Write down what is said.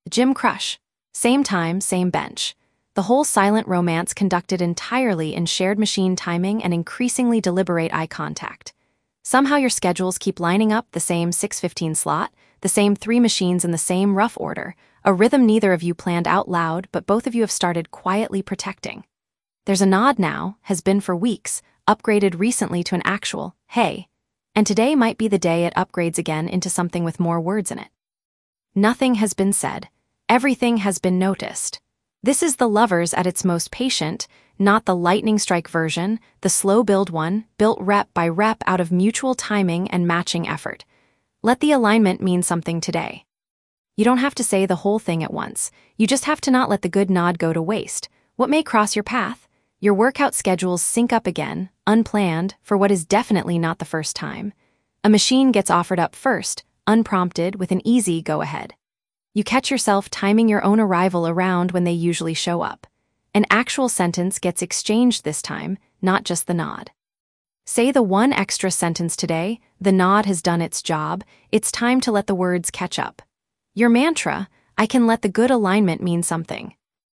Gym crush. Same time, same bench. The whole silent romance conducted entirely in shared machine timing and increasingly deliberate eye contact. Somehow your schedules keep lining up, the same 6:15 slot, the same 3 machines in the same rough order, a rhythm neither of you planned out loud but both of you have started quietly protecting. There's a nod now, has been for weeks, upgraded recently to an actual, hey, and today might be the day it upgrades again into something with more words in it. Nothing has been said. Everything has been noticed. This is the lovers at its most patient, not the lightning strike version, the slow build one, built rep by rep out of mutual timing and matching effort. Let the alignment mean something today. You don't have to say the whole thing at once. You just have to not let the good nod go to waste. What may cross your path? Your workout schedules sync up again, unplanned, for what is definitely not the first time. A machine gets offered up first, unprompted, with an easy go-ahead. You catch yourself timing your own arrival around when they usually show up. An actual sentence gets exchanged this time, not just the nod. Say the one extra sentence today, the nod has done its job, it's time to let the words catch up. Your mantra, I can let the good alignment mean something.